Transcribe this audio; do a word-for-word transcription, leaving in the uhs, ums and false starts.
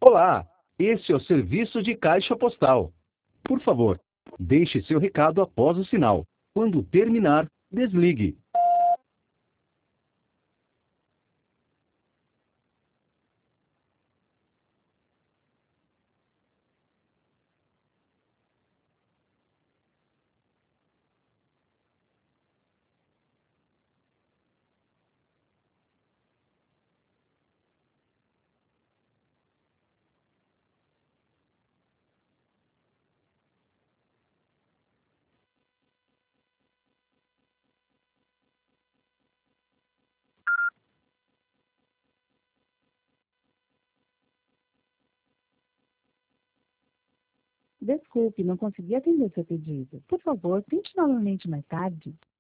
Olá, este é o serviço de caixa postal. Por favor, deixe seu recado após o sinal. Quando terminar, desligue. Desculpe, não consegui atender seu pedido. Por favor, tente novamente mais tarde.